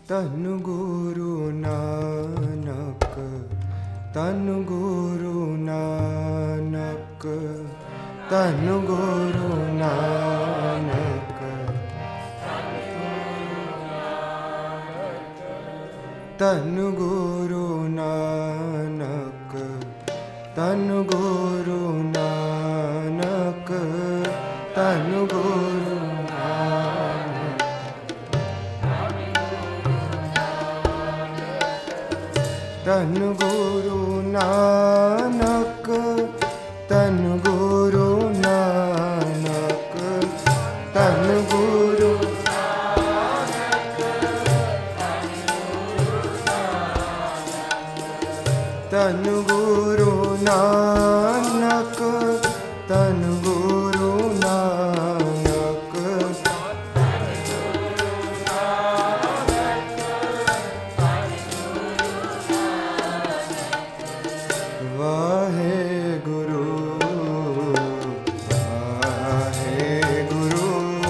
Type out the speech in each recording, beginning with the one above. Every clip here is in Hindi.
धन गुरु नानक, धन गुरु नानक, धन गुरु नानक, धन गुरु नानक, धन गुरु नानक, धन गुरु नानक, धन गुरु नानक, धन गुरु नानक, धन गुरु धन गुरु नानक, धन गुरु नानक, वाहे गुरु वाहे गुरु,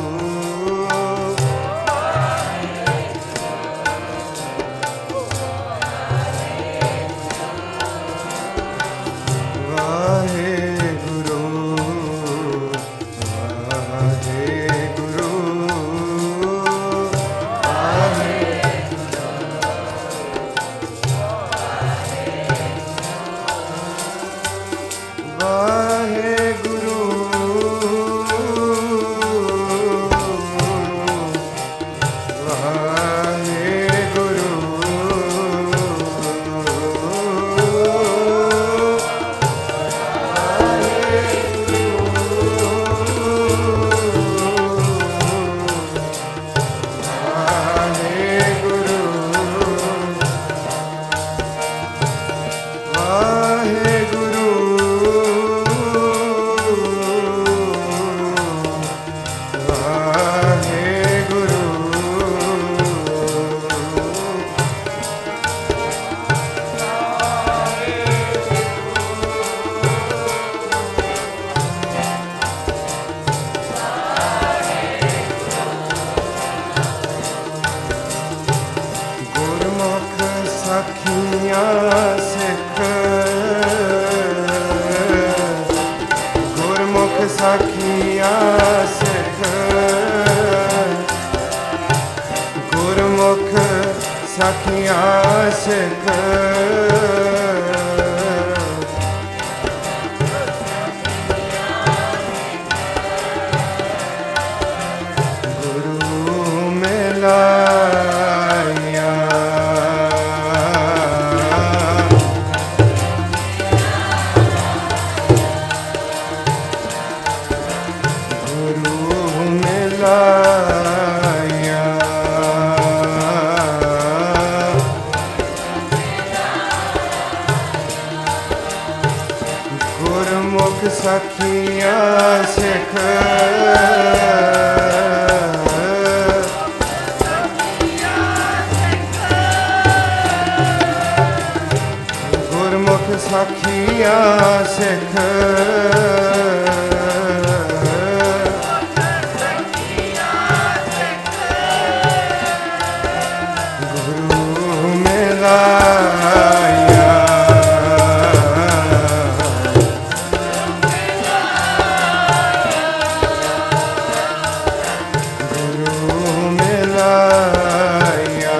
वाहे गुरु वाहे गुरु, वाहे गुरु वाहे गुरु, वाहे गुरु वाहे गुरु, वाहे गुरु, गुरमुख साखियाँ सिख, गुरमुख साखियाँ सिख, गुरमुख साखियाँ सिख, गुरु मिलाया, गुरु मिलाया, गुरमुख साखियाँ सिख, गुरमुख साखियाँ सिख, गुरु मिलाया, गुरु मिलाया,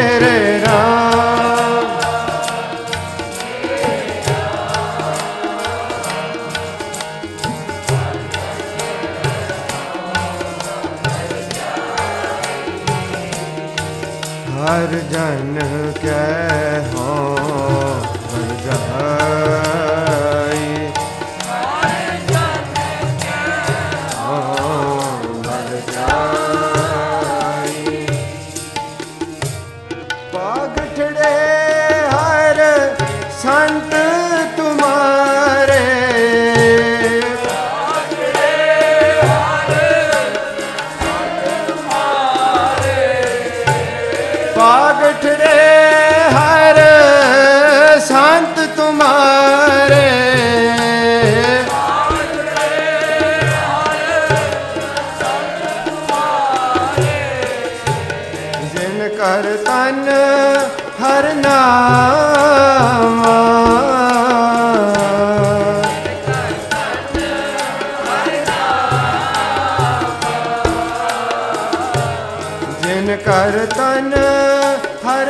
मेरे राम। हर जन के हो बल जाई, हो बल जाई। पागठड़े हर संत तुम्हारे, पागठड़े हर संत तुम्हारे, जिन कर तन हर नामा, जिन कर तन हर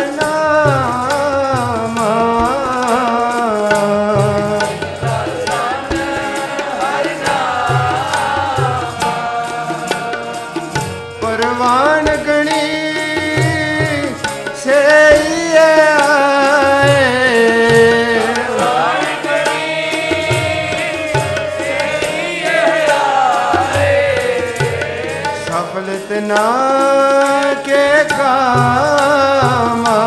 नामा, परवान गणी से आए, सफलत ना के कामा,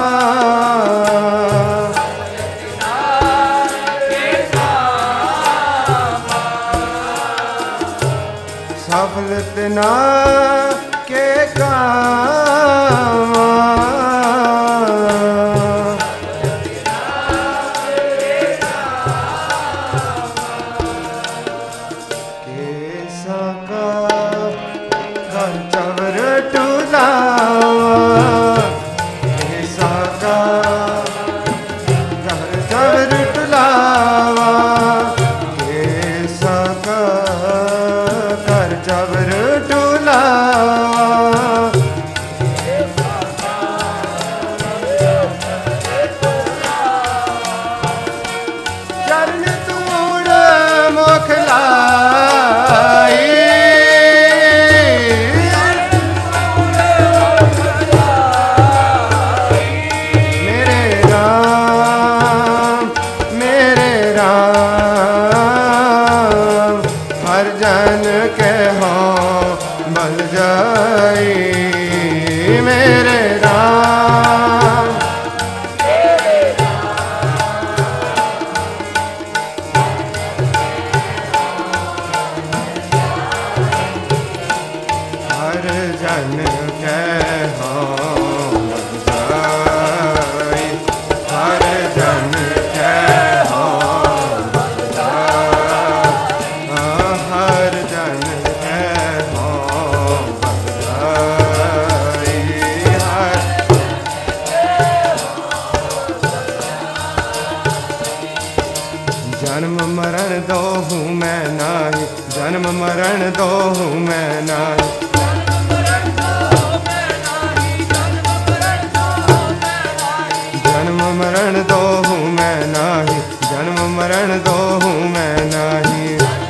सफलत ना के कामा। केसा का घर चवर टुलावा, केसा का घर चवर टुलावा, केसा का घर चवर टुलावा। चरण तूड़ मुख लाई, मेरे राम, मेरे राम। हर जन के हो बल जाई, मेरे राम। हर जन के हो बल जाई, हर जन के हो बल जाई, हर जन के हो बल जाई, हर जन्म मरण दो हूँ मैं नाही, जन्म मरण दो हूँ मैं नाही, जन्म मरण दो हूँ मैं नाही, जन्म मरण दो हूँ मैं नाही।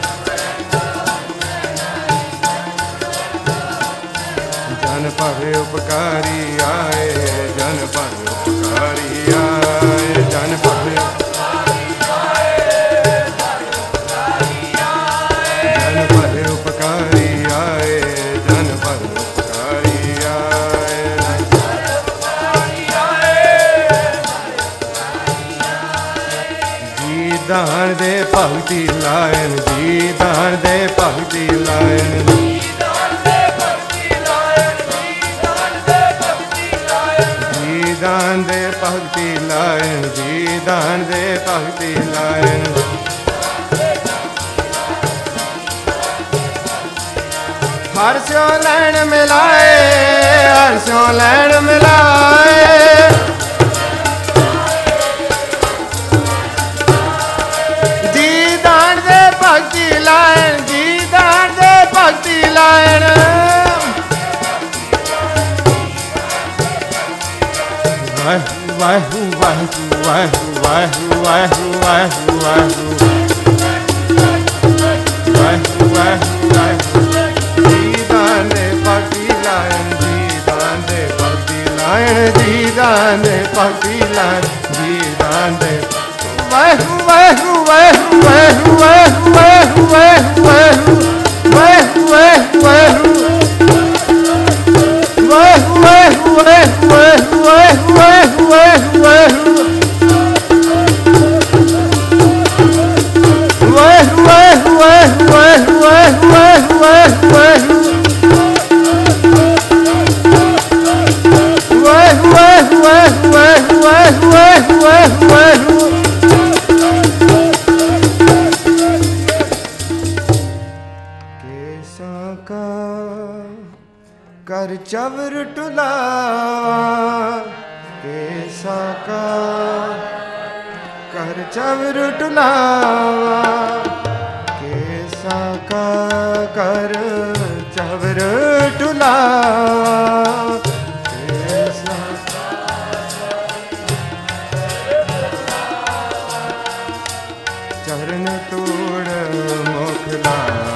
जन पर उपकारी आए, जन पर उपकारी आए, जन पर जन पर उपकारी आए, जन पर उपकारी आए। जी दान दे भगती लायन, जी दान दे भगती लायन, जी दान दे भगती लायन, जी दान दे भगती लायन। हर स्यो लैन मिलाए, हर स्यो लैन मिलाए, जी दान दे भगती लायन, जी दान दे भगती लायन। वाहु वाहु वाहु वाहु वाहु वाहु वाहु वाहु वाहु वाहु जी दाने भक्ति लायन जी दाने भक्ति लायन जी दाने भक्ति लायन जी दाने वाहु वाहु वाहु वाहु वाहु वाहु वाहु वाहु वाहु वाहु वाहु कर चवर टुलावा केसा का कर चवर टुलावा केसा का कर चवर टुलावा केसा चरण तोड़ मोखला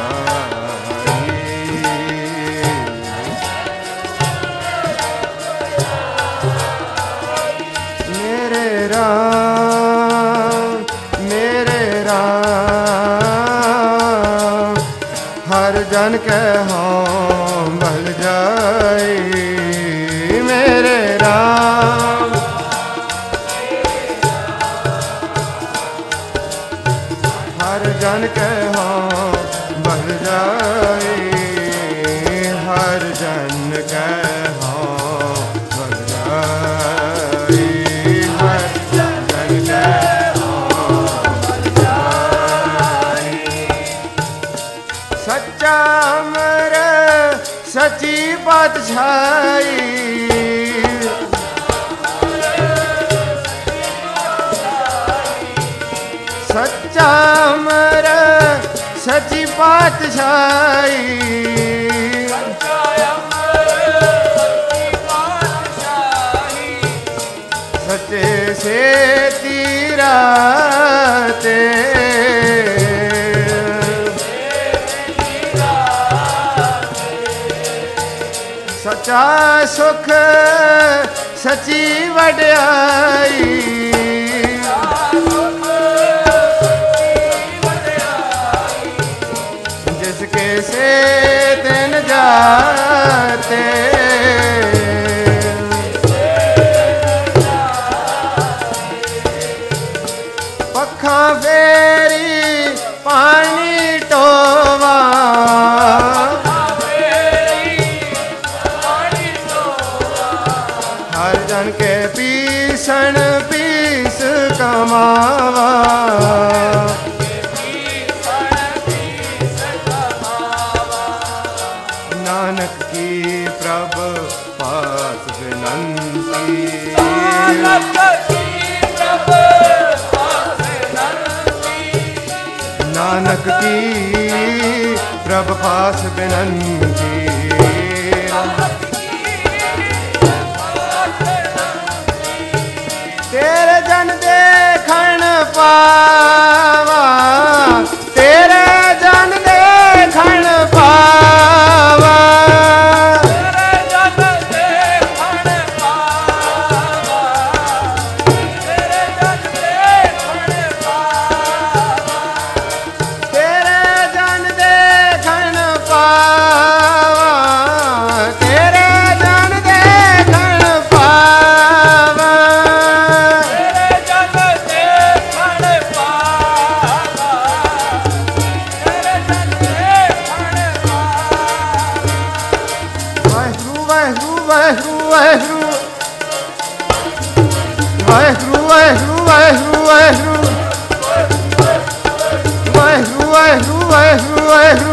जन के हाँ बल जाए मेरे राम हर जन के हाँ बल जाए हर जन के हाँ बल जाए हर जन के सच्चा अमर सची पातशाही सच्चा अमर सची पातशाही सच्चे से तीराते सच्चा सुख सची वड्याई जिसके से दिन जाते पखा फेरी पानी टोवा के पीसन पीस कमावा नानक की प्रभ पास विनंती नानक की प्रभ पास विनंती तेरे जन देखण पावा तेरे जन देखण पावा तेरे जन देखण पावा तेरे जन देखण पावा तेरे जन देखण पावा तेरे जन देखण पावा वाहेगुरु वाहेगुरु वाहेगुरु वाहेगुरु वाहेगुरु वाहेगुरु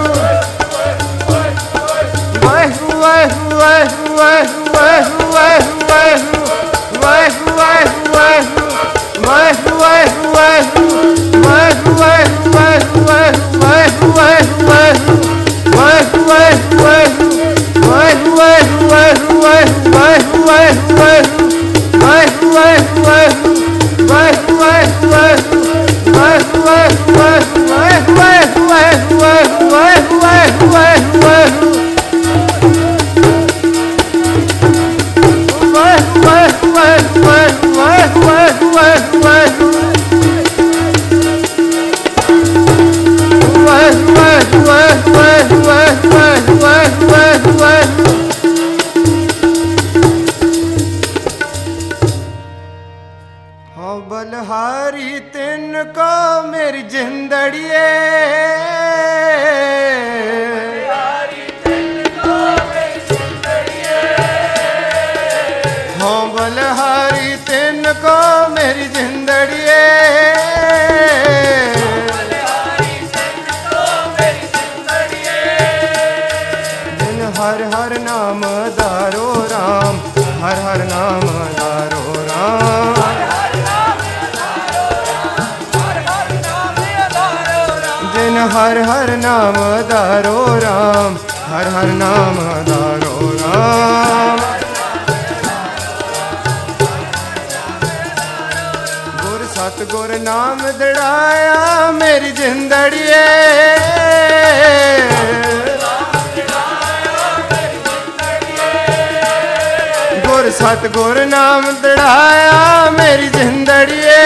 वाहेगुरु वाहेगुरु वाहेगुरु वाहेगुरु वाहेगुरु वाहेगुरु बलहारी तिनको मेरी जिंदड़िए हाँ बलहारी तिनको मेरी जिंदड़िए जिन हर हर नाम दारो राम हर हर नाम दारो राम जिन हर हर नाम दारो राम हर हर नाम दारो राम गुर सतगुर नाम दड़ाया मेरी जिंदड़िए गुर सतगुर नाम दड़ाया मेरी जिंदड़िए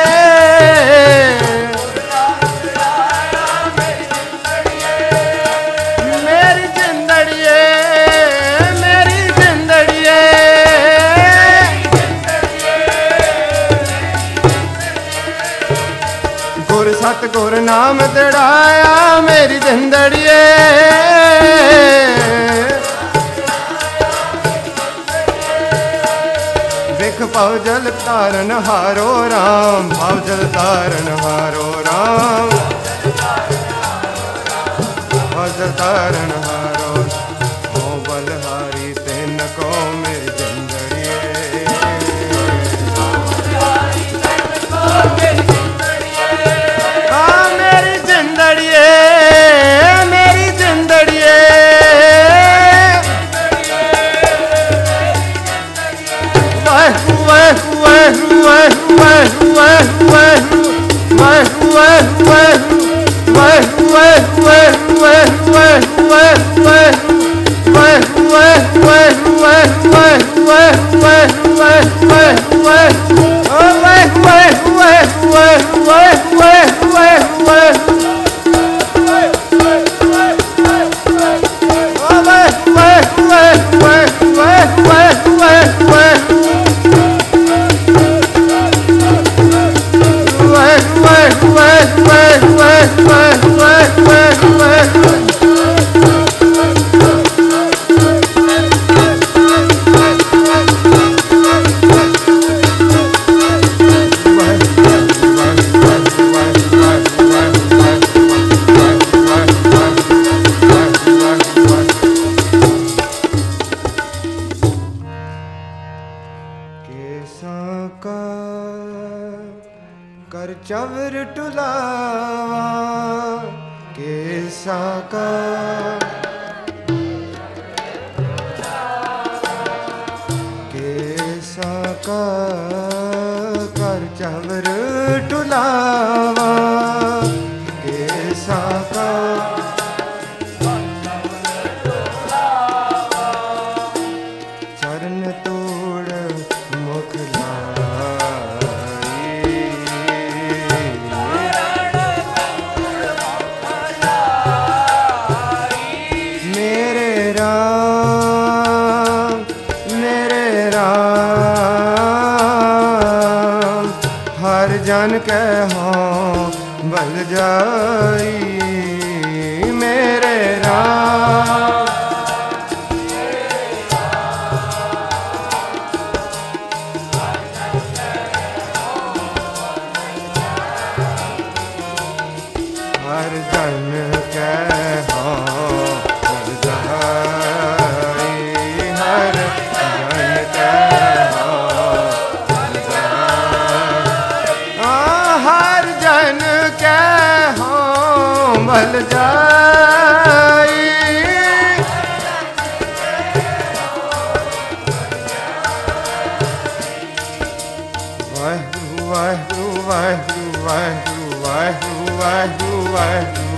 सतगुर नाम दड़ाया मेरी जिंदड़िए विख पाओ जल तारन हारो राम पाओ जल तारन हारो राम पाओ जल तारन हारो ओ बलहारी तिन को मेरी जिंदड़िए मेरी जिंदड़िए वाहू वाहू वाहू वाहू वाहू वाहू वाहू वाहू वाहू वाहू कर चवर टुलावा केसा का केसा का कर चवर टुलावा केसा का चरण तोड़ मुख जन कह बल जाई मेरे राम हर जन कह बल जाई हर जन कह हर जन के हों बल जाई ਵਾਹਿਗੁਰੂ ਵਾਹਿਗੁਰੂ ਵਾਹਿਗੁਰੂ ਵਾਹਿਗੁਰੂ ਵਾਹਿਗੁਰੂ